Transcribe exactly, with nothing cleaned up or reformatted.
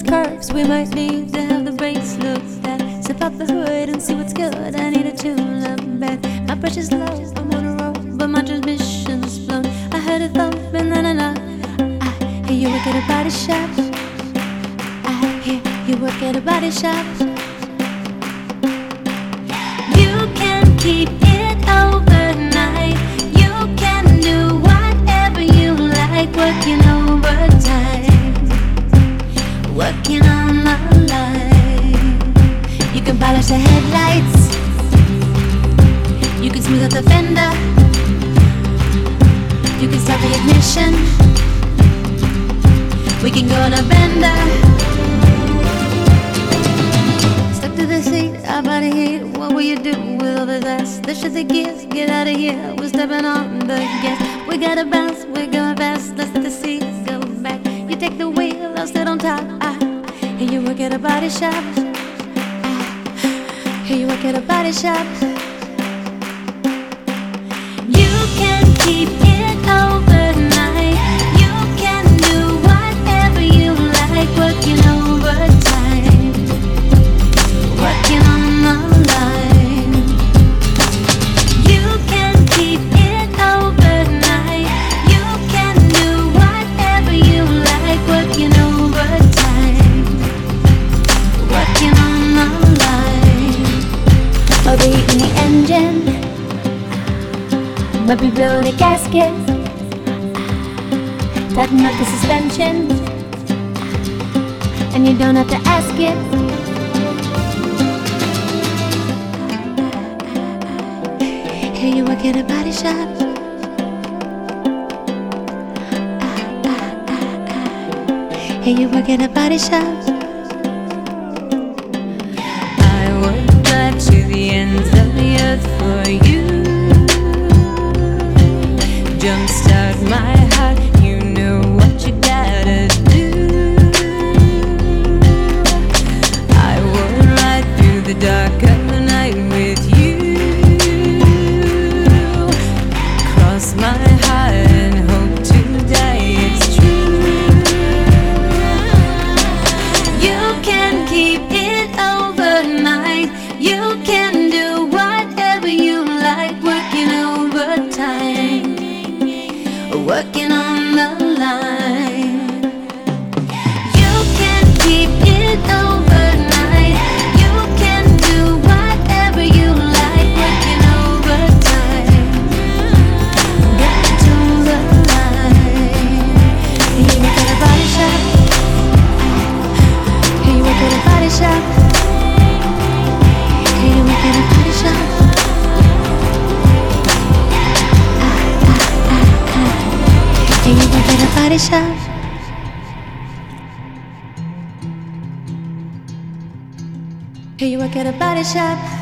these curves we might need to have the brakes looked at. Zip up the hood and see what's good. I need a tune-up bed. My pressure's low, I'm on a roll, but my transmission's blown. I heard a thump and then a knock. I hear you work at a body shop. I hear you work at a body shop. You can keep it overnight. You can do whatever you like. Working overtime, working on my line. You can polish the headlights. You can smooth out the fender. You can start the ignition. We can go on a bender. Stuck to the seat, our body heat. What will you do with all this ass? This shit the gears, get out of here. We're stepping on the gas. We gotta bounce, we're going fast. Let's let the seat go back. You take the wheel, I'll sit on top. I hear you work at a body shop. I hear you work at a body shop. You can keep it overnight. You can do whatever you like. Working overtime, working on the line. You can keep it overnight. You can do whatever you like. Working overtime, working on the line. Overheating the engine, might be blowing a gasket. Tighten up the suspension, and you don't have to ask it. Hey, you work at a body shop. Hey, you work at a body shop. I would drive to the ends of the earth for you. Jumpstart my heart, you know what you gotta do. I would ride through the dark of the night with you. Cross my heart and hope to die, it's true. You can keep it overnight. You can do whatever you like. Working overtime, working on the line. You can keep it overnight. You can do whatever you like. Working overtime, got to the line. Hey, you work at a body shop. Hey, you work at a body shop. Hey, you work at a body shop. Hey, you work at a body shop. Hey, you work at a body shop.